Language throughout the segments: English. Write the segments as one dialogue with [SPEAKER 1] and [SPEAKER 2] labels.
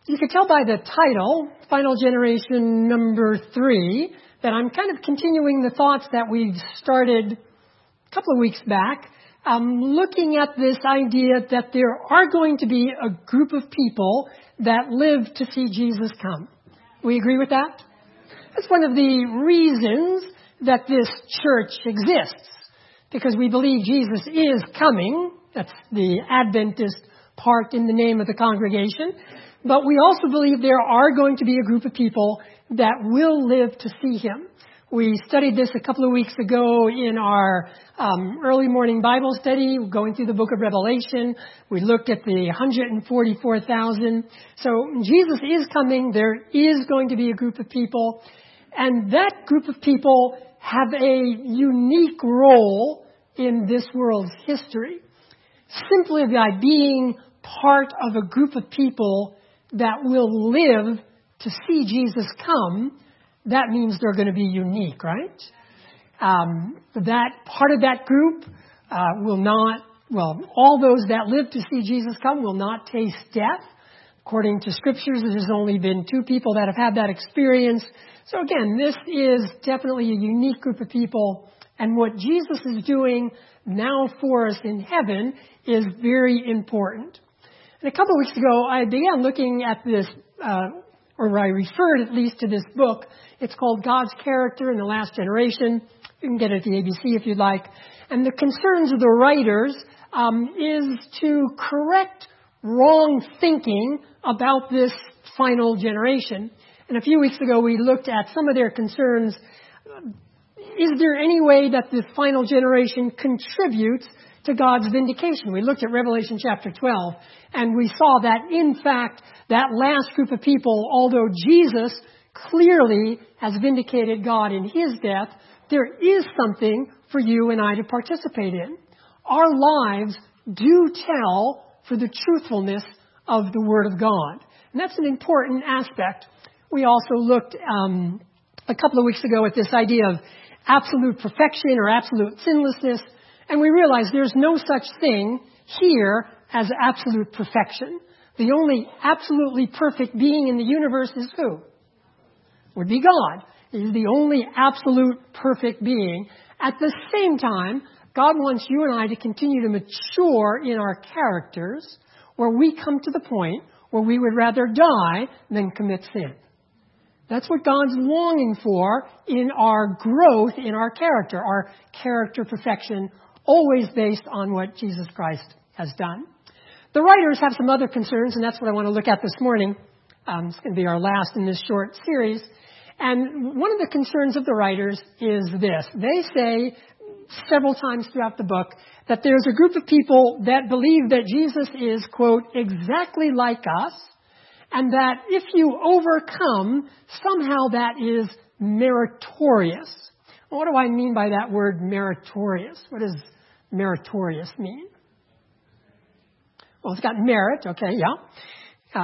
[SPEAKER 1] You can tell by the title, Final Generation number 3, that I'm kind of continuing the thoughts that we've started a couple of weeks back, looking at this idea that there are going to be a group of people that live to see Jesus come. We agree with that? That's one of the reasons that this church exists, because we believe Jesus is coming. That's the Adventist part in the name of the congregation. But we also believe there are going to be a group of people that will live to see him. We studied this a couple of weeks ago in our early morning Bible study, going through the book of Revelation. We looked at the 144,000. So Jesus is coming. There is going to be a group of people. And that group of people have a unique role in this world's history. Simply by being part of a group of people that will live to see Jesus come, that means they're going to be unique, right? That part of that group all those that live to see Jesus come will not taste death. According to scriptures, there's only been 2 people that have had that experience. So again, this is definitely a unique group of people. And what Jesus is doing now for us in heaven is very important. And a couple of weeks ago, I began looking at this, or I referred at least to this book. It's called God's Character in the Last Generation. You can get it at the ABC if you'd like. And the concerns of the writers is to correct wrong thinking about this final generation. And a few weeks ago, we looked at some of their concerns. Is there any way that the final generation contributes to God's vindication? We looked at Revelation chapter 12, and we saw that, in fact, that last group of people, although Jesus clearly has vindicated God in his death, there is something for you and I to participate in. Our lives do tell for the truthfulness of the Word of God. And that's an important aspect. We also looked a couple of weeks ago at this idea of absolute perfection or absolute sinlessness. And we realize there's no such thing here as absolute perfection. The only absolutely perfect being in the universe is who? Would be God. He's the only absolute perfect being. At the same time, God wants you and I to continue to mature in our characters, where we come to the point where we would rather die than commit sin. That's what God's longing for in our growth in our character perfection, always based on what Jesus Christ has done. The writers have some other concerns, and that's what I want to look at this morning. It's going to be our last in this short series. And one of the concerns of the writers is this. They say several times throughout the book that there's a group of people that believe that Jesus is, quote, exactly like us, and that if you overcome, somehow that is meritorious. Well, what do I mean by that word meritorious? What does meritorious mean? Well, it's got merit, okay, yeah.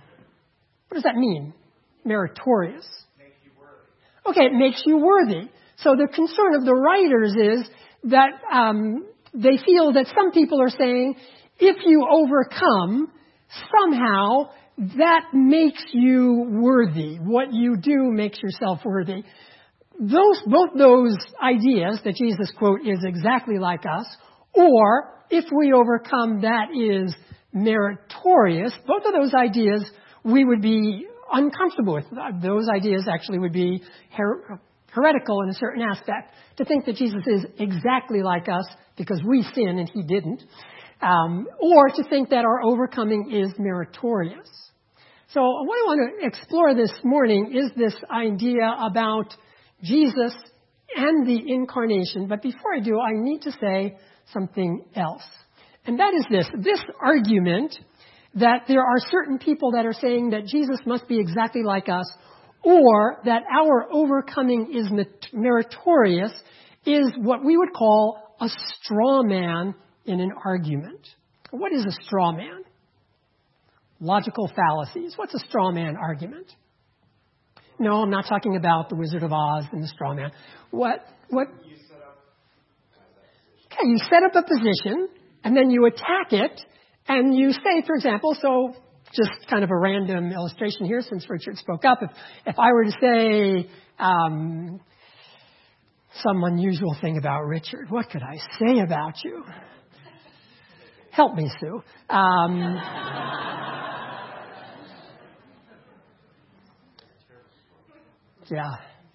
[SPEAKER 1] What does that mean? Meritorious.
[SPEAKER 2] Makes you worthy.
[SPEAKER 1] Okay, it makes you worthy. So the concern of the writers is that they feel that some people are saying, if you overcome, somehow that makes you worthy. What you do makes yourself worthy. Both those ideas that Jesus, quote, is exactly like us, or if we overcome, that is meritorious, both of those ideas we would be uncomfortable with. Those ideas actually would be heretical in a certain aspect. To think that Jesus is exactly like us because we sin and he didn't, or to think that our overcoming is meritorious. So what I want to explore this morning is this idea about Jesus and the incarnation. But before I do, I need to say something else. And that is this argument that there are certain people that are saying that Jesus must be exactly like us, or that our overcoming is meritorious, is what we would call a straw man in an argument. What is a straw man? Logical fallacies. What's a straw man argument? No, I'm not talking about the Wizard of Oz and the straw man. What? You set up a position, and then you attack it, and you say, for example, so just kind of a random illustration here since Richard spoke up. If I were to say some unusual thing about Richard, what could I say about you? Help me, Sue. Yeah.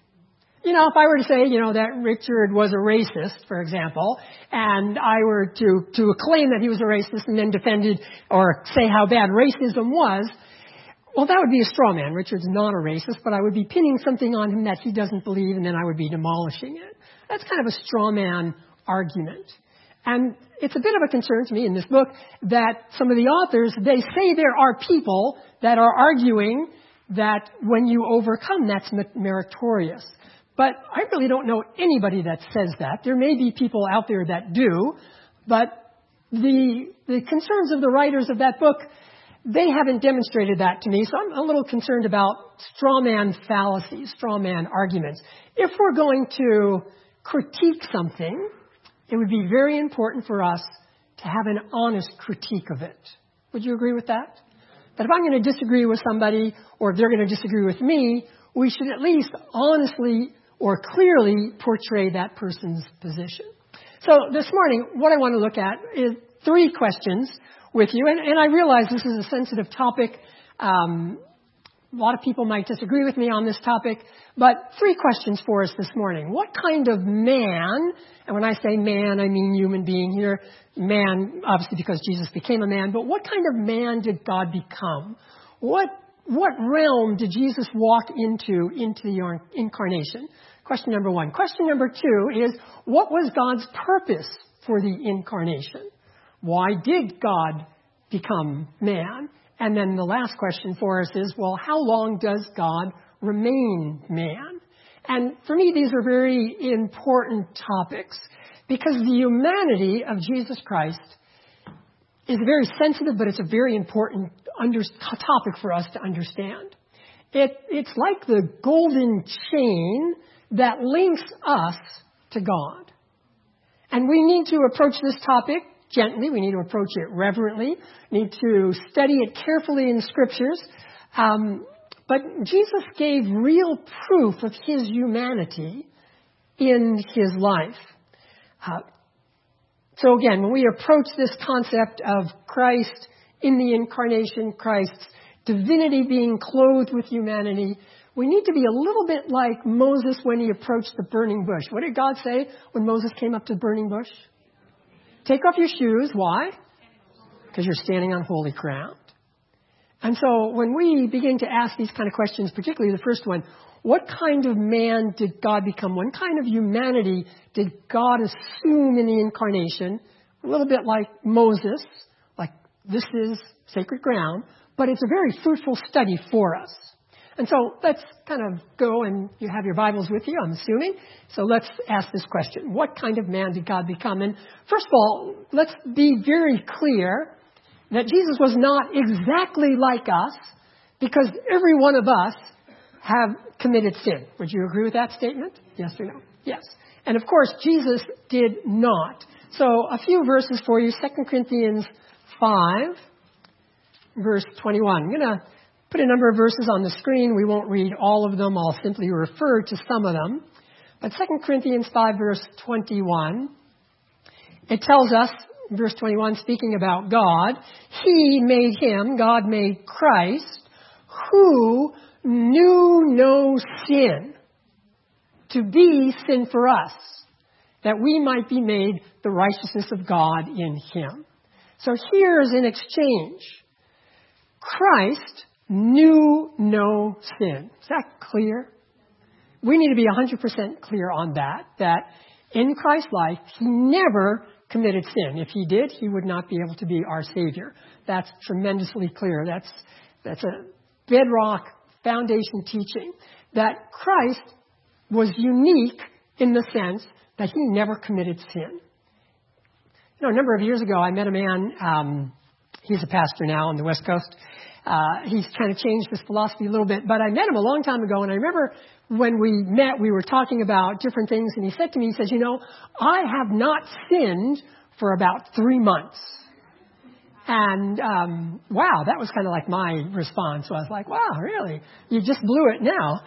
[SPEAKER 1] If I were to say, that Richard was a racist, for example, and I were to claim that he was a racist and then defended or say how bad racism was, well, that would be a straw man. Richard's not a racist, but I would be pinning something on him that he doesn't believe, and then I would be demolishing it. That's kind of a straw man argument. And it's a bit of a concern to me in this book that some of the authors, they say there are people that are arguing that when you overcome, that's meritorious. But I really don't know anybody that says that. There may be people out there that do, but the concerns of the writers of that book, they haven't demonstrated that to me. So I'm a little concerned about straw man fallacies, straw man arguments. If we're going to critique something, it would be very important for us to have an honest critique of it. Would you agree with that? That if I'm going to disagree with somebody, or if they're going to disagree with me, we should at least honestly or clearly portray that person's position. So this morning, what I want to look at is 3 questions with you. And I realize this is a sensitive topic. A lot of people might disagree with me on this topic. But 3 questions for us this morning. What kind of man, and when I say man, I mean human being here. Man, obviously because Jesus became a man. But what kind of man did God become? What realm did Jesus walk into the incarnation? Question number 1. Question number 2 is, what was God's purpose for the incarnation? Why did God become man? And then the last question for us is, well, how long does God remain man? And for me, these are very important topics because the humanity of Jesus Christ is very sensitive, but it's a very important topic for us to understand. It's like the golden chain that links us to God. And we need to approach this topic gently. We need to approach it reverently. We need to study it carefully in the Scriptures. But Jesus gave real proof of his humanity in his life. So again, when we approach this concept of Christ in the incarnation, Christ's divinity being clothed with humanity, we need to be a little bit like Moses when he approached the burning bush. What did God say when Moses came up to the burning bush? Take off your shoes. Why? Because you're standing on holy ground. And so when we begin to ask these kind of questions, particularly the first one, what kind of man did God become? What kind of humanity did God assume in the incarnation? A little bit like Moses, like this is sacred ground, but it's a very fruitful study for us. And so let's kind of go, and you have your Bibles with you, I'm assuming. So let's ask this question. What kind of man did God become? And first of all, let's be very clear that Jesus was not exactly like us because every one of us have committed sin. Would you agree with that statement? Yes or no? Yes. And of course, Jesus did not. So a few verses for you. 2 Corinthians 5, verse 21. I'm going to put a number of verses on the screen. We won't read all of them. I'll simply refer to some of them. But 2 Corinthians 5, verse 21, it tells us, verse 21, speaking about God, he made him, God made Christ, who knew no sin, to be sin for us, that we might be made the righteousness of God in him. So here's an exchange. Christ knew no sin. Is that clear? We need to be 100% clear on that in Christ's life, he never committed sin. If he did, he would not be able to be our Savior. That's tremendously clear. That's a bedrock foundation teaching that Christ was unique in the sense that he never committed sin. A number of years ago, I met a man, he's a pastor now on the West Coast. He's kind of changed his philosophy a little bit, but I met him a long time ago, and I remember when we met, we were talking about different things, and he said to me, he says, I have not sinned for about 3 months. And, wow, that was kind of like my response. So I was like, wow, really? You just blew it now.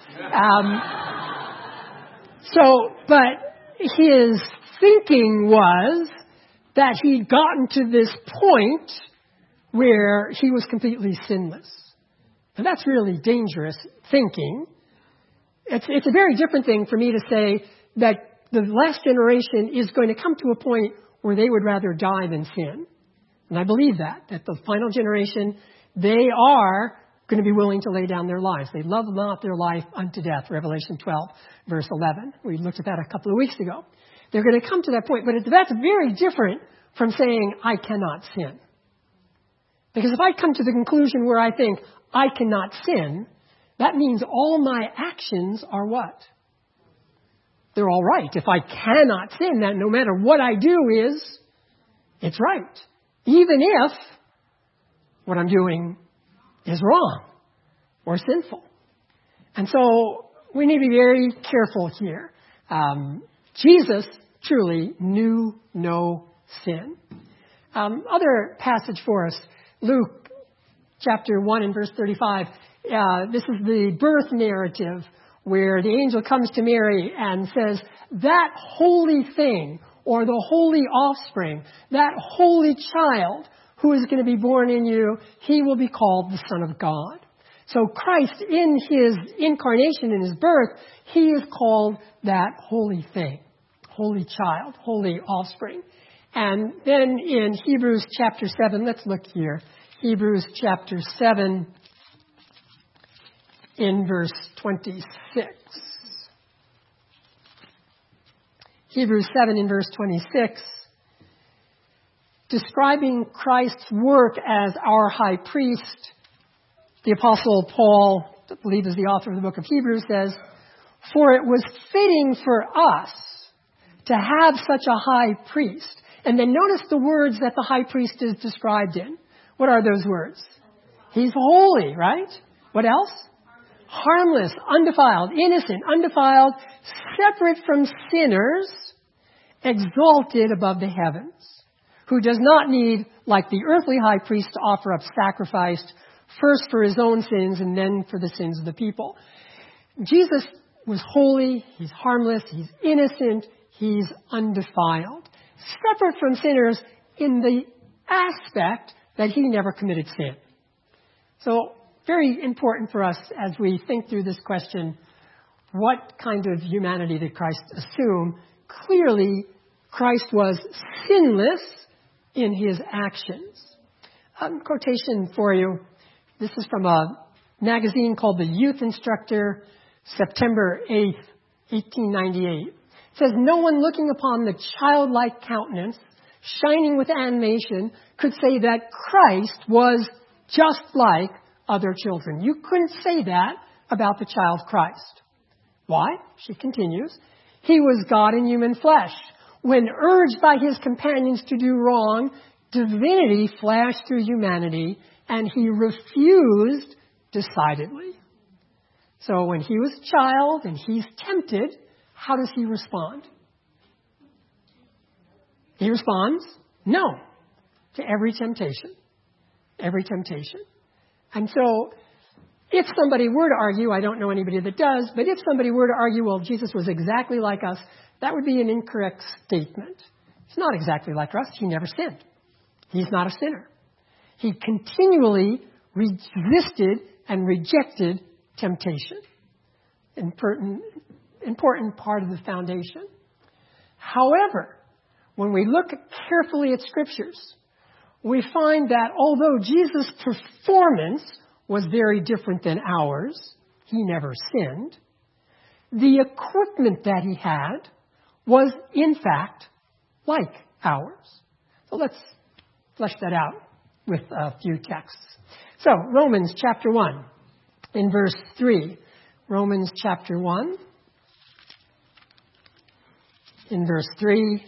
[SPEAKER 1] But his thinking was that he'd gotten to this point where he was completely sinless. And that's really dangerous thinking. It's a very different thing for me to say that the last generation is going to come to a point where they would rather die than sin. And I believe that the final generation, they are going to be willing to lay down their lives. They love not their life unto death, Revelation 12, verse 11. We looked at that a couple of weeks ago. They're going to come to that point, but that's very different from saying, I cannot sin. Because if I come to the conclusion where I think, I cannot sin, that means all my actions are what? They're all right. If I cannot sin, then no matter what I do it's right. Even if what I'm doing is wrong or sinful. And so we need to be very careful here. Jesus truly knew no sin. Other passage for us, Luke chapter 1 and verse 35. This is the birth narrative where the angel comes to Mary and says, that holy thing or the holy offspring, that holy child who is going to be born in you, he will be called the Son of God. So Christ, in his incarnation, in his birth, he is called that holy thing, holy child, holy offspring. And then in Hebrews chapter 7, let's look here. Hebrews chapter 7 in verse 26. Hebrews 7 in verse 26, describing Christ's work as our high priest, the Apostle Paul, I believe is the author of the book of Hebrews, says, for it was fitting for us to have such a high priest. And then notice the words that the high priest is described in. What are those words? He's holy, right? What else? Harmless, undefiled, innocent, undefiled, separate from sinners, exalted above the heavens, who does not need, like the earthly high priest, to offer up sacrifice first for his own sins and then for the sins of the people. Jesus was holy, he's harmless, he's innocent, he's undefiled, separate from sinners in the aspect that he never committed sin. So, very important for us as we think through this question, what kind of humanity did Christ assume? Clearly, Christ was sinless in his actions. Quotation for you. This is from a magazine called The Youth Instructor, September 8th, 1898. It says, no one looking upon the childlike countenance, shining with animation, could say that Christ was just like other children. You couldn't say that about the child Christ. Why? She continues. He was God in human flesh. When urged by his companions to do wrong, divinity flashed through humanity, and he refused decidedly. So when he was a child and he's tempted, how does he respond? He responds, no, to every temptation. Every temptation. And so, if somebody were to argue, I don't know anybody that does, but if somebody were to argue, well, Jesus was exactly like us, that would be an incorrect statement. He's not exactly like us. He never sinned. He's not a sinner. He continually resisted and rejected temptation. Important part of the foundation. However, when we look carefully at scriptures, we find that although Jesus' performance was very different than ours, he never sinned, the equipment that he had was, in fact, like ours. So let's flesh that out with a few texts. So, Romans chapter 1, in verse 3. Romans chapter 1, in verse 3.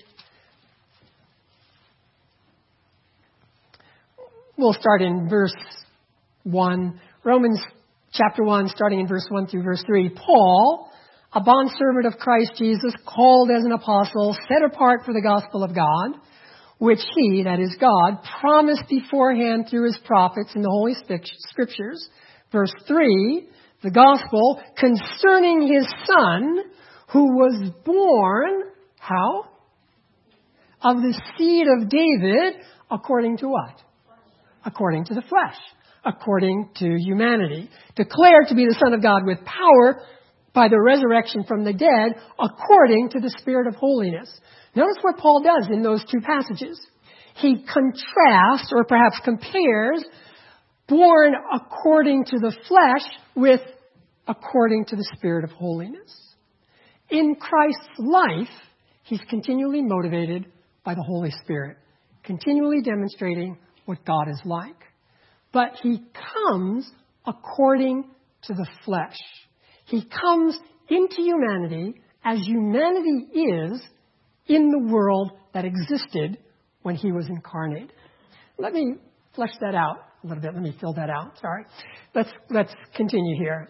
[SPEAKER 1] We'll start in verse 1. Romans chapter 1, starting in verse 1 through verse 3. Paul, a bondservant of Christ Jesus, called as an apostle, set apart for the gospel of God, which he, that is God, promised beforehand through his prophets in the Holy Scriptures. Verse 3, the gospel concerning his Son, who was born, how? Of the seed of David, according to what? According to the flesh, according to humanity. Declared to be the Son of God with power by the resurrection from the dead, according to the Spirit of holiness. Notice what Paul does in those two passages. He contrasts, or perhaps compares, born according to the flesh with according to the Spirit of holiness. In Christ's life, he's continually motivated by the Holy Spirit, continually demonstrating what God is like. But he comes according to the flesh. He comes into humanity as humanity is in the world that existed when he was incarnated. Let me flesh that out a little bit. Let me fill that out. Sorry. Let's continue here.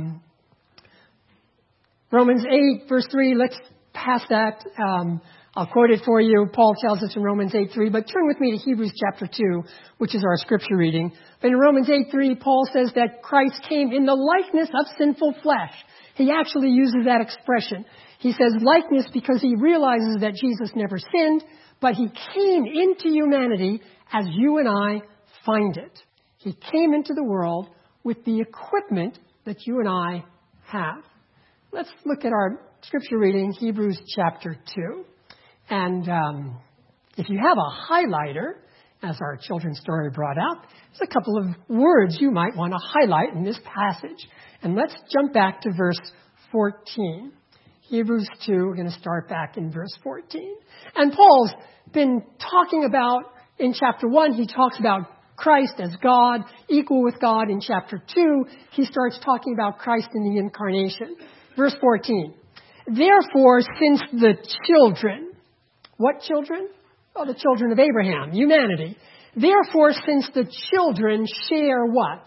[SPEAKER 1] Romans 8, verse 3. Let's pass that. I'll quote it for you. Paul tells us in Romans 8:3. But turn with me to Hebrews chapter 2, which is our scripture reading. In Romans 8:3, Paul says that Christ came in the likeness of sinful flesh. He actually uses that expression. He says likeness because he realizes that Jesus never sinned, but he came into humanity as you and I find it. He came into the world with the equipment that you and I have. Let's look at our scripture reading, Hebrews chapter 2. And if you have a highlighter, as our children's story brought out, there's a couple of words you might want to highlight in this passage. And let's jump back to verse 14. Hebrews 2, we're going to start back in verse 14. And Paul's been talking about, in chapter 1, he talks about Christ as God, equal with God. In chapter 2, he starts talking about Christ in the incarnation. Verse 14. Therefore, since the children, what children? Oh, the children of Abraham, humanity. Therefore, since the children share what?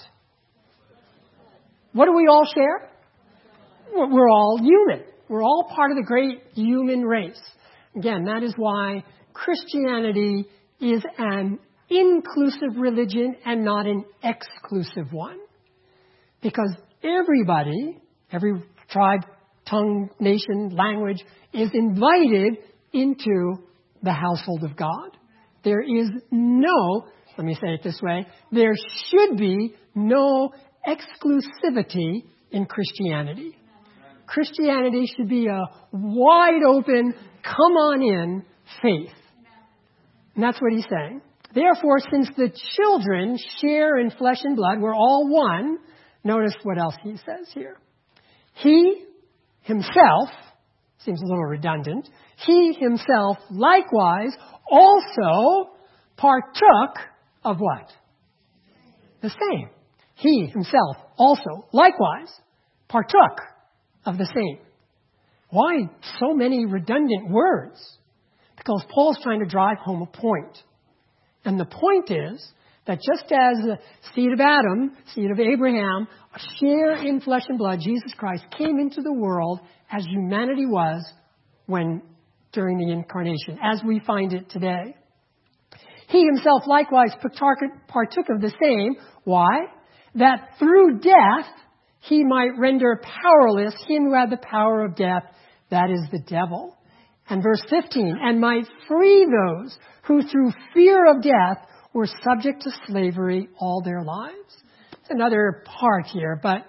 [SPEAKER 1] What do we all share? We're all human. We're all part of the great human race. Again, that is why Christianity is an inclusive religion and not an exclusive one. Because everybody, every tribe, tongue, nation, language, is invited into the household of God. There is no, let me say it this way, there should be no exclusivity in Christianity. Christianity should be a wide open, come on in faith. And that's what he's saying. Therefore, since the children share in flesh and blood, we're all one. Notice what else he says here. He himself, seems a little redundant, he himself likewise also partook of what? The same. He himself also likewise partook of the same. Why so many redundant words? Because Paul's trying to drive home a point. And the point is that just as the seed of Adam, seed of Abraham, share in flesh and blood, Jesus Christ came into the world as humanity was during the incarnation, as we find it today. He himself likewise partook of the same. Why? That through death he might render powerless him who had the power of death, that is the devil. And verse 15, and might free those who through fear of death were subject to slavery all their lives. It's another part here, but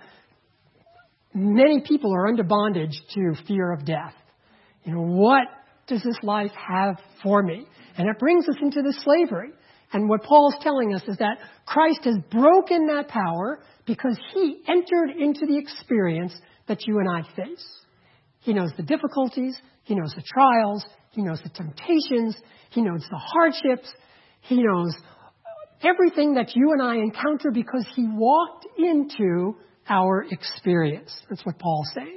[SPEAKER 1] many people are under bondage to fear of death. What does this life have for me? And it brings us into this slavery. And what Paul's telling us is that Christ has broken that power because he entered into the experience that you and I face. He knows the difficulties. He knows the trials. He knows the temptations. He knows the hardships. He knows everything that you and I encounter because he walked into our experience. That's what Paul's saying.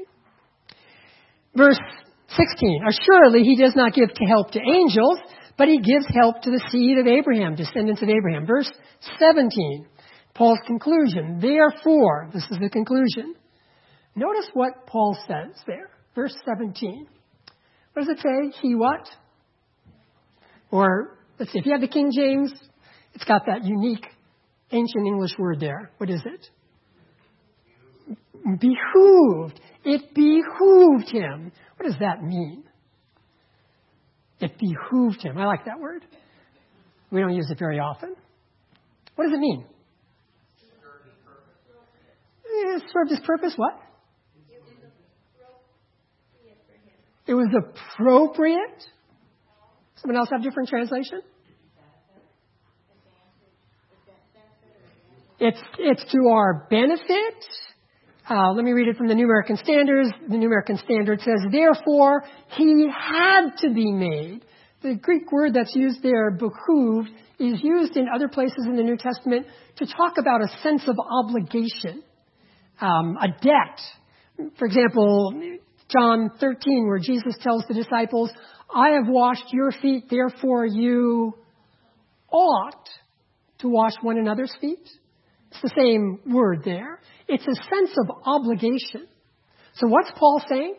[SPEAKER 1] Verse 16, assuredly he does not give help to angels, but he gives help to the seed of Abraham, descendants of Abraham. Verse 17, Paul's conclusion. Therefore, this is the conclusion. Notice what Paul says there. Verse 17. What does it say? He what? Or Let's see, if you have the King James, it's got that unique ancient English word there. What is it? Behooved. It behooved him. What does that mean? It behooved him. I like that word. We don't use it very often. What does it mean? It served his purpose. What? It was appropriate. Someone else have a different translation? It's to our benefit. Let me read it from the New American Standards. The New American Standard says, therefore, he had to be made. The Greek word that's used there, behooved, is used in other places in the New Testament to talk about a sense of obligation, a debt. For example, John 13, where Jesus tells the disciples, I have washed your feet, therefore you ought to wash one another's feet. It's the same word there. It's a sense of obligation. So what's Paul saying?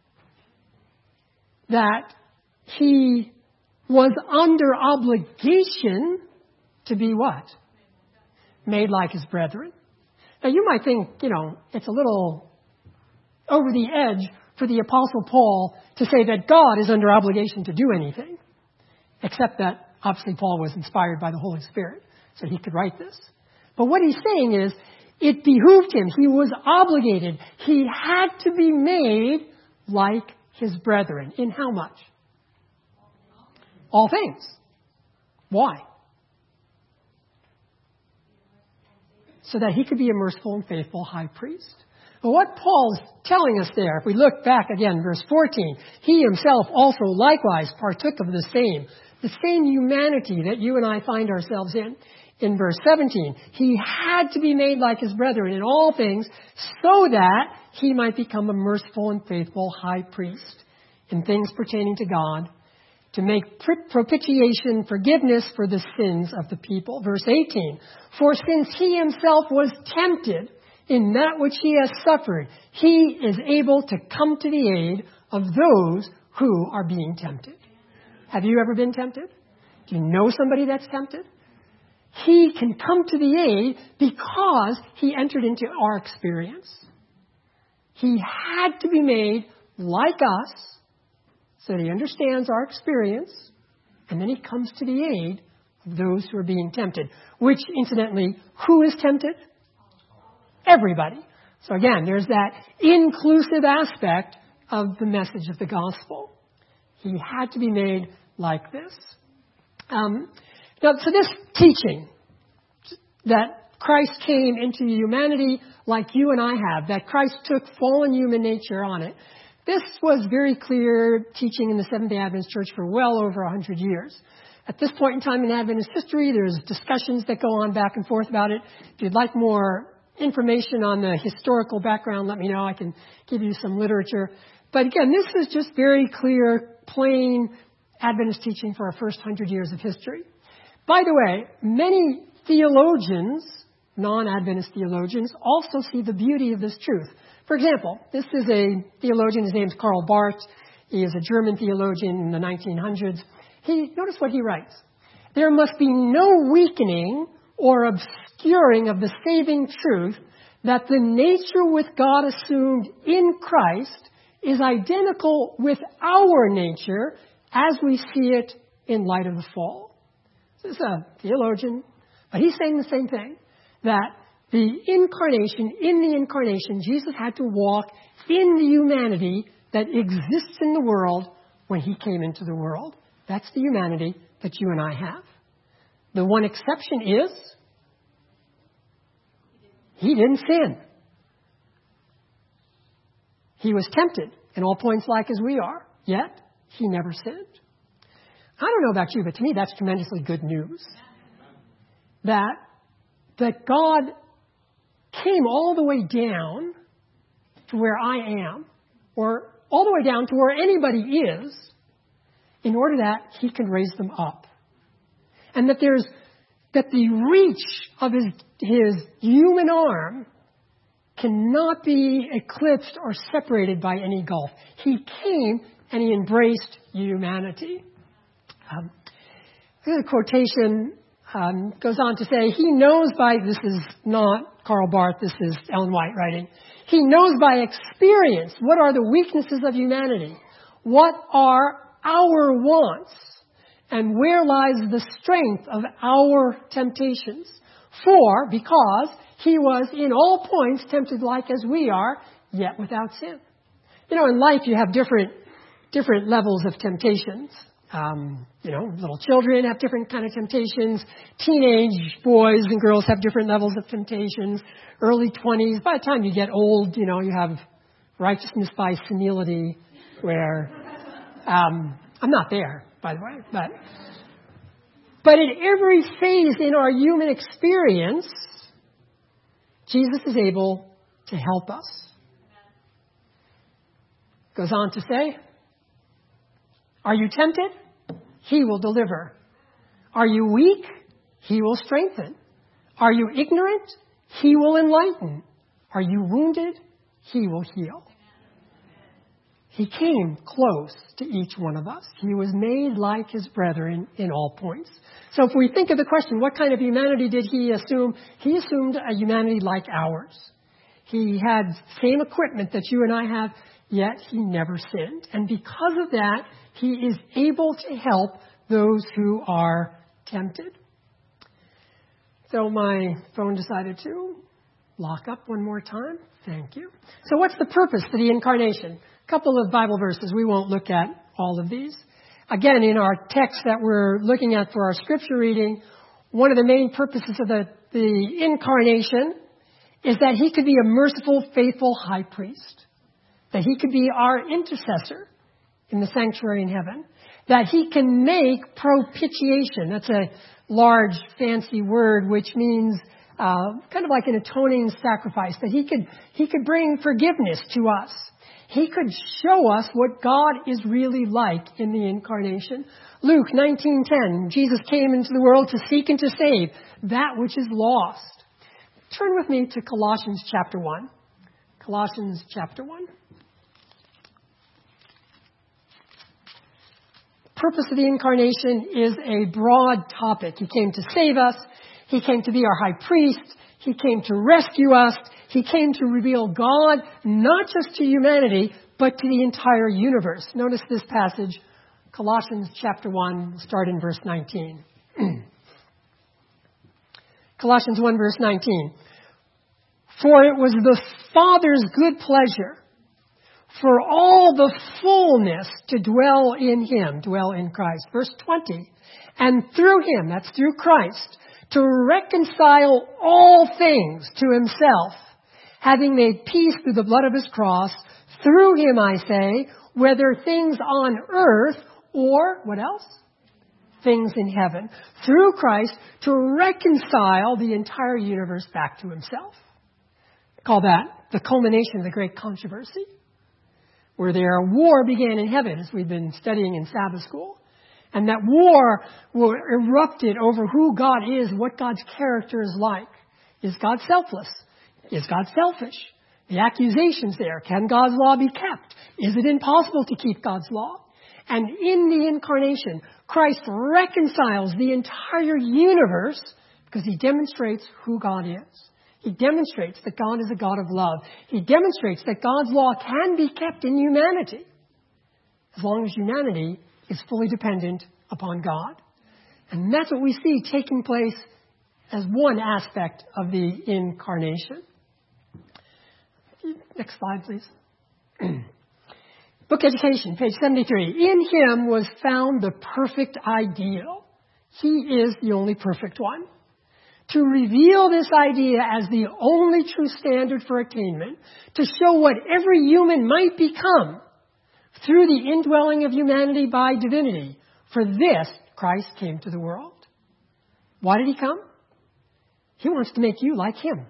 [SPEAKER 1] That he was under obligation to be what? Made like his brethren. Now you might think, it's a little over the edge for the Apostle Paul to say that God is under obligation to do anything. Except that obviously Paul was inspired by the Holy Spirit, so he could write this. But what he's saying is, it behooved him. He was obligated. He had to be made like his brethren. In how much? All things. Why? So that he could be a merciful and faithful high priest. But what Paul's telling us there, if we look back again, verse 14, he himself also likewise partook of the same humanity that you and I find ourselves in. In verse 17, he had to be made like his brethren in all things so that he might become a merciful and faithful high priest in things pertaining to God, to make propitiation, forgiveness for the sins of the people. Verse 18, for since he himself was tempted in that which he has suffered, he is able to come to the aid of those who are being tempted. Have you ever been tempted? Do you know somebody that's tempted? He can come to the aid because he entered into our experience. He had to be made like us so that he understands our experience, and then he comes to the aid of those who are being tempted. Which, incidentally, who is tempted? Everybody. So again, there's that inclusive aspect of the message of the gospel. He had to be made like this. Now, so this teaching that Christ came into humanity like you and I have, that Christ took fallen human nature on it, this was very clear teaching in the Seventh-day Adventist Church for well over 100 years. At this point in time in Adventist history, there's discussions that go on back and forth about it. If you'd like more information on the historical background, let me know. I can give you some literature. But again, this is just very clear, plain Adventist teaching for our first 100 years of history. By the way, many theologians, non-Adventist theologians, also see the beauty of this truth. For example, this is a theologian, his name is Karl Barth. He is a German theologian in the 1900s. Notice what he writes. There must be no weakening or obscuring of the saving truth that the nature with God assumed in Christ is identical with our nature as we see it in light of the fall. This is a theologian, but he's saying the same thing, that in the incarnation, Jesus had to walk in the humanity that exists in the world when he came into the world. That's the humanity that you and I have. The one exception is he didn't sin. He was tempted in all points like as we are, yet he never sinned. I don't know about you, but to me that's tremendously good news. That God came all the way down to where I am, or all the way down to where anybody is, in order that he can raise them up. And that the reach of his human arm cannot be eclipsed or separated by any gulf. He came and he embraced humanity. The quotation goes on to say, he knows by, this is not Karl Barth, this is Ellen White writing, he knows by experience what are the weaknesses of humanity, what are our wants, and where lies the strength of our temptations. Because he was in all points tempted like as we are, yet without sin. In life you have different levels of temptations. Little children have different kind of temptations. Teenage boys and girls have different levels of temptations. Early 20s. By the time you get old, you have righteousness by senility, where I'm not there, by the way, but at every phase in our human experience, Jesus is able to help us. Goes on to say, are you tempted? He will deliver. Are you weak? He will strengthen. Are you ignorant? He will enlighten. Are you wounded? He will heal. He came close to each one of us. He was made like his brethren in all points. So if we think of the question, what kind of humanity did he assume? He assumed a humanity like ours. He had same equipment that you and I have, yet he never sinned. And because of that, he is able to help those who are tempted. So my phone decided to lock up one more time. Thank you. So what's the purpose for the incarnation? A couple of Bible verses. We won't look at all of these. Again, in our text that we're looking at for our scripture reading, one of the main purposes of the incarnation is that he could be a merciful, faithful high priest. That he could be our intercessor in the sanctuary in heaven. That he can make propitiation. That's a large, fancy word which means kind of like an atoning sacrifice. That he could bring forgiveness to us. He could show us what God is really like in the incarnation. Luke 19:10, Jesus came into the world to seek and to save that which is lost. Turn with me to Colossians chapter 1. Colossians chapter 1. Purpose of the incarnation is a broad topic. He came to save us. He came to be our high priest. He came to rescue us. He came to reveal God, not just to humanity, but to the entire universe. Notice this passage, Colossians chapter 1, we'll start in verse 19. Colossians 1, verse 19. For it was the Father's good pleasure for all the fullness to dwell in him, dwell in Christ. Verse 20. And through him, that's through Christ, to reconcile all things to himself, having made peace through the blood of his cross. Through him, I say, whether things on earth or, what else? Things in heaven. Through Christ, to reconcile the entire universe back to himself. Call that the culmination of the great controversy, where their war began in heaven, as we've been studying in Sabbath school. And that war erupted over who God is, what God's character is like. Is God selfless? Is God selfish? The accusations there. Can God's law be kept? Is it impossible to keep God's law? And in the incarnation, Christ reconciles the entire universe because he demonstrates who God is. He demonstrates that God is a God of love. He demonstrates that God's law can be kept in humanity as long as humanity is fully dependent upon God. And that's what we see taking place as one aspect of the incarnation. Next slide, please. Book Education, page 73. In him was found the perfect ideal. He is the only perfect one. To reveal this idea as the only true standard for attainment, to show what every human might become through the indwelling of humanity by divinity. For this, Christ came to the world. Why did he come? He wants to make you like him.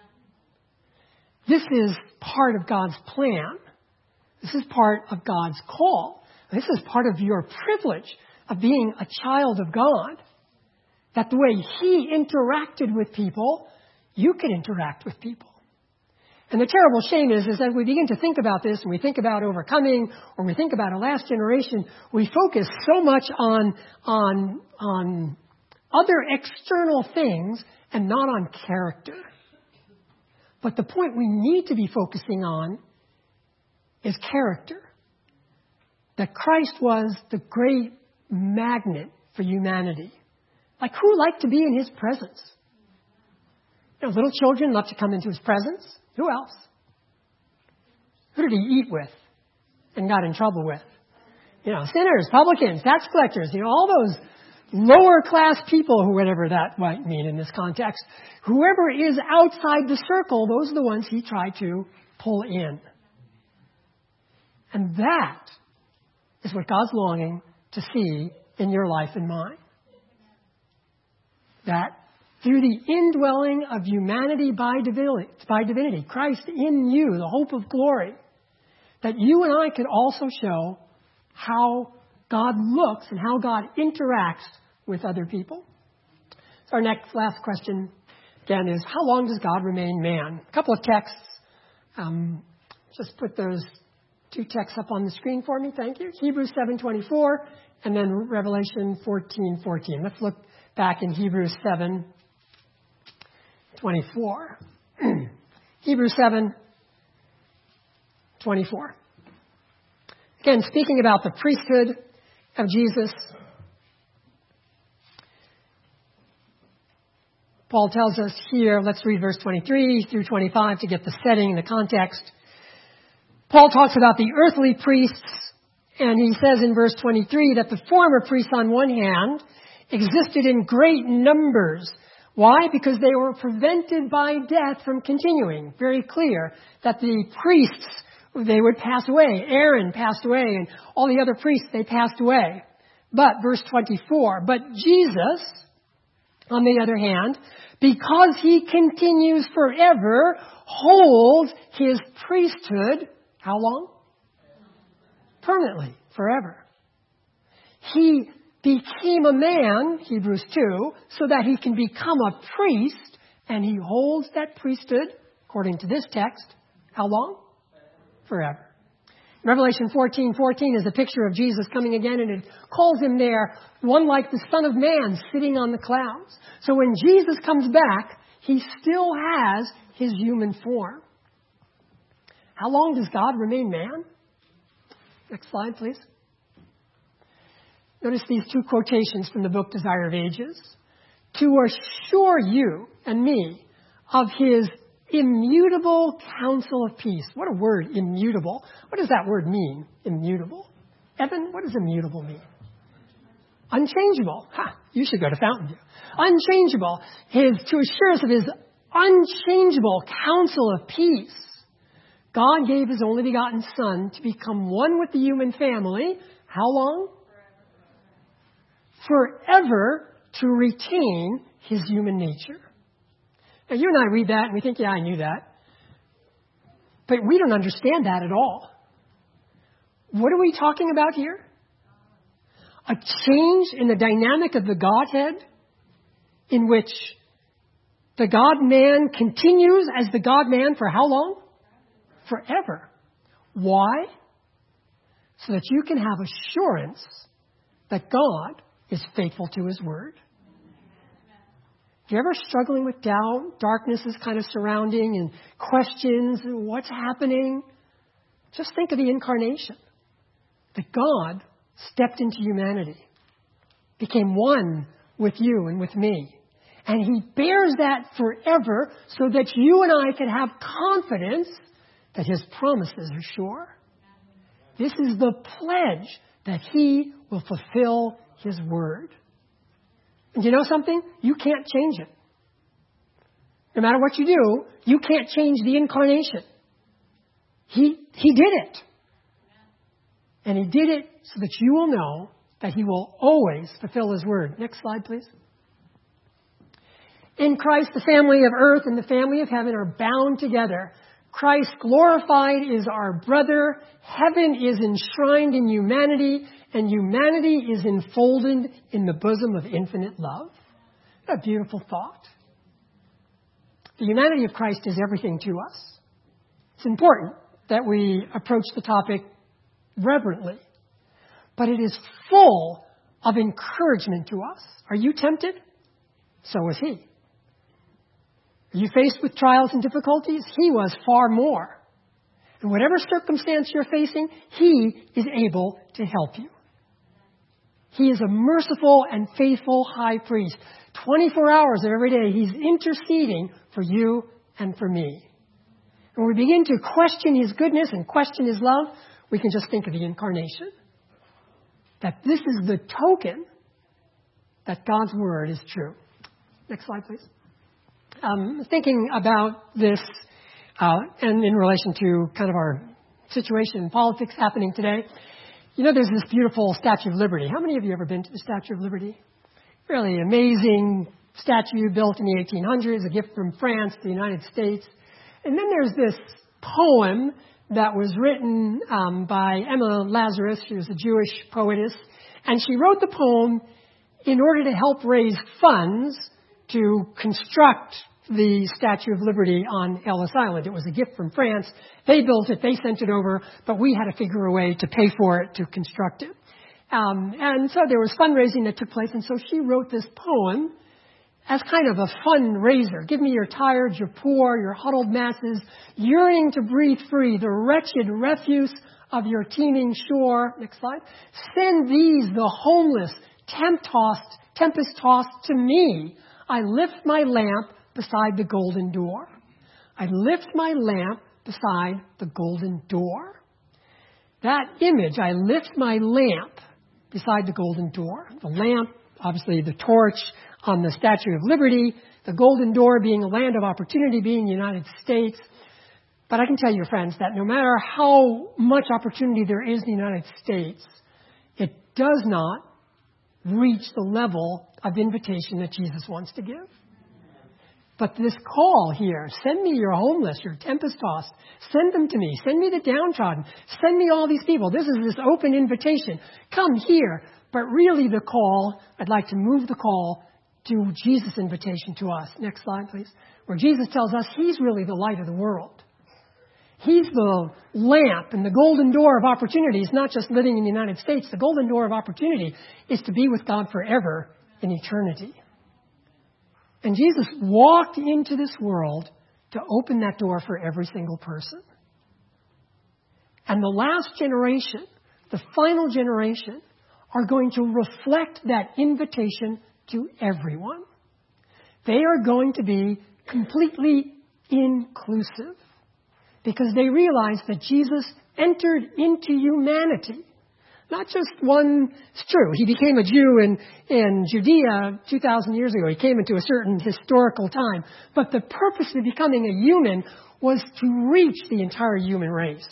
[SPEAKER 1] This is part of God's plan. This is part of God's call. This is part of your privilege of being a child of God. That the way he interacted with people, you can interact with people. And the terrible shame is that we begin to think about this and we think about overcoming or we think about a last generation, we focus so much on other external things and not on character. But the point we need to be focusing on is character. That Christ was the great magnet for humanity. Like, who liked to be in his presence? You know, little children love to come into his presence. Who else? Who did he eat with and got in trouble with? You know, sinners, publicans, tax collectors, you know, all those lower class people, whoever that might mean in this context. Whoever is outside the circle, those are the ones he tried to pull in. And that is what God's longing to see in your life and mine. That through the indwelling of humanity by divinity, Christ in you, the hope of glory, that you and I could also show how God looks and how God interacts with other people. So our last question, again, is how long does God remain man? A couple of texts. Just put those two texts up on the screen for me. Thank you. Hebrews 7:24 and then Revelation 14:14. Let's look back in Hebrews 7:24. Hebrews 7:24. Again, speaking about the priesthood of Jesus, Paul tells us here, let's read verse 23 through 25 to get the setting, the context. Paul talks about the earthly priests, and he says in verse 23 that the former priests on one hand existed in great numbers. Why? Because they were prevented by death from continuing. Very clear that the priests, they would pass away. Aaron passed away, and all the other priests, they passed away. But, verse 24, but Jesus, on the other hand, because he continues forever, holds his priesthood, how long? Permanently, forever. He became a man, Hebrews 2, so that he can become a priest, and he holds that priesthood, according to this text, how long? Forever. Revelation 14:14 is a picture of Jesus coming again, and it calls him there one like the Son of Man sitting on the clouds. So when Jesus comes back, he still has his human form. How long does God remain man? Next slide, please. Notice these two quotations from the book Desire of Ages. To assure you and me of his immutable counsel of peace. What a word, immutable. What does that word mean, immutable? Evan, what does immutable mean? Unchangeable. Ha, you should go to Fountain View. Unchangeable. To assure us of his unchangeable counsel of peace. God gave his only begotten Son to become one with the human family. How long? Forever, to retain his human nature. Now, you and I read that and we think, yeah, I knew that. But we don't understand that at all. What are we talking about here? A change in the dynamic of the Godhead in which the God-man continues as the God-man for how long? Forever. Why? So that you can have assurance that God is faithful to his word. If you're ever struggling with doubt, darkness is kind of surrounding and questions, what's happening? Just think of the incarnation. That God stepped into humanity, became one with you and with me. And he bears that forever so that you and I can have confidence that his promises are sure. This is the pledge that he will fulfill his word. And you know something? You can't change it. No matter what you do, you can't change the incarnation. He did it. And he did it so that you will know that he will always fulfill his word. Next slide, please. In Christ, the family of earth and the family of heaven are bound together. Christ glorified is our brother. Heaven is enshrined in humanity, and humanity is enfolded in the bosom of infinite love. What a beautiful thought. The humanity of Christ is everything to us. It's important that we approach the topic reverently, but it is full of encouragement to us. Are you tempted? So was he. Are you faced with trials and difficulties? He was far more. In whatever circumstance you're facing, he is able to help you. He is a merciful and faithful high priest. 24 hours of every day, he's interceding for you and for me. When we begin to question his goodness and question his love, we can just think of the incarnation. That this is the token that God's word is true. Next slide, please. Thinking about this and in relation to kind of our situation in politics happening today, you know, there's this beautiful Statue of Liberty. How many of you ever been to the Statue of Liberty? Really amazing statue built in the 1800s, a gift from France to the United States. And then there's this poem that was written by Emma Lazarus. She was a Jewish poetess. And she wrote the poem in order to help raise funds to construct the Statue of Liberty on Ellis Island. It was a gift from France. They built it. They sent it over. But we had to figure a way to pay for it to construct it. And so there was fundraising that took place. And so she wrote this poem as kind of a fundraiser. Give me your tired, your poor, your huddled masses, yearning to breathe free, the wretched refuse of your teeming shore. Next slide. Send these, the homeless, tempest-tossed to me. I lift my lamp beside the golden door. I lift my lamp beside the golden door. That image, I lift my lamp beside the golden door. The lamp, obviously the torch on the Statue of Liberty, the golden door being a land of opportunity, being the United States. But I can tell you, friends, that no matter how much opportunity there is in the United States, it does not reach the level of invitation that Jesus wants to give. But this call here, send me your homeless, your tempest-tossed, send them to me, send me the downtrodden, send me all these people. This is this open invitation. Come here. But really the call, I'd like to move the call to Jesus' invitation to us. Next slide, please. Where Jesus tells us he's really the light of the world. He's the lamp and the golden door of opportunity. It's not just living in the United States. The golden door of opportunity is to be with God forever in eternity. And Jesus walked into this world to open that door for every single person. And the last generation, the final generation, are going to reflect that invitation to everyone. They are going to be completely inclusive because they realize that Jesus entered into humanity. Not just one, it's true, he became a Jew in Judea 2,000 years ago. He came into a certain historical time. But the purpose of becoming a human was to reach the entire human race.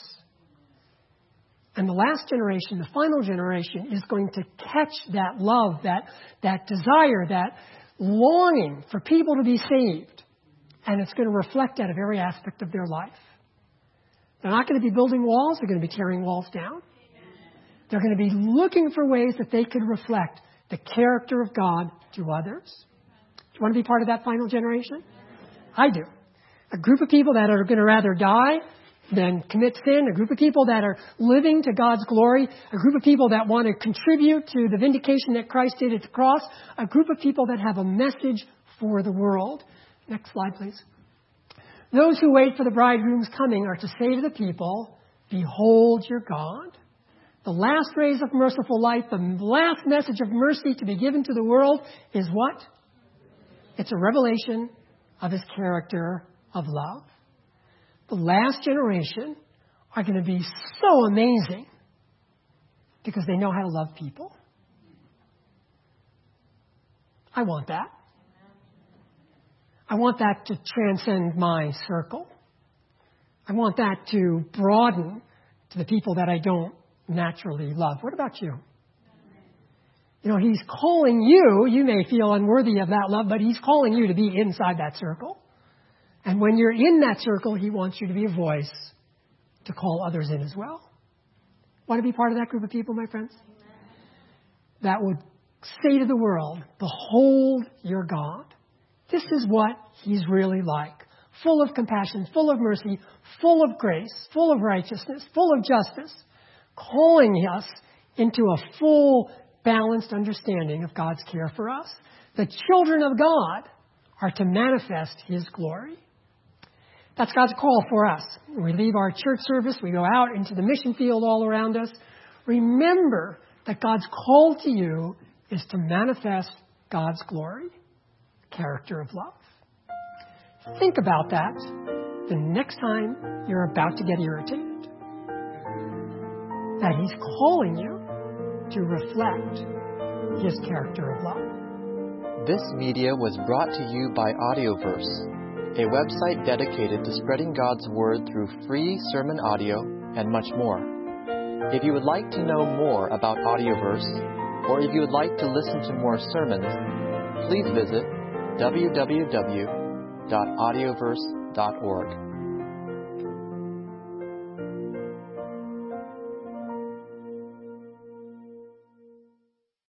[SPEAKER 1] And the last generation, the final generation, is going to catch that love, that desire, that longing for people to be saved. And it's going to reflect that of every aspect of their life. They're not going to be building walls. They're going to be tearing walls down. They're going to be looking for ways that they could reflect the character of God to others. Do you want to be part of that final generation? I do. A group of people that are going to rather die than commit sin, a group of people that are living to God's glory, a group of people that want to contribute to the vindication that Christ did at the cross, a group of people that have a message for the world. Next slide, please. Those who wait for the bridegroom's coming are to say to the people, behold your God. The last rays of merciful light, the last message of mercy to be given to the world is what? It's a revelation of his character of love. The last generation are going to be so amazing because they know how to love people. I want that. I want that to transcend my circle. I want that to broaden to the people that I don't naturally love. What about you? You know, he's calling you. You may feel unworthy of that love, but he's calling you to be inside that circle. And when you're in that circle, he wants you to be a voice to call others in as well. Want to be part of that group of people, my friends? That would say to the world, behold your God. This is what he's really like. Full of compassion, full of mercy, full of grace, full of righteousness, full of justice, calling us into a full, balanced understanding of God's care for us. The children of God are to manifest His glory. That's God's call for us. We leave our church service, we go out into the mission field all around us. Remember that God's call to you is to manifest God's glory, character of love. Think about that the next time you're about to get irritated. That He's calling you to reflect His character of love.
[SPEAKER 3] This media was brought to you by Audioverse, a website dedicated to spreading God's Word through free sermon audio and much more. If you would like to know more about Audioverse, or if you would like to listen to more sermons, please visit www.audioverse.org.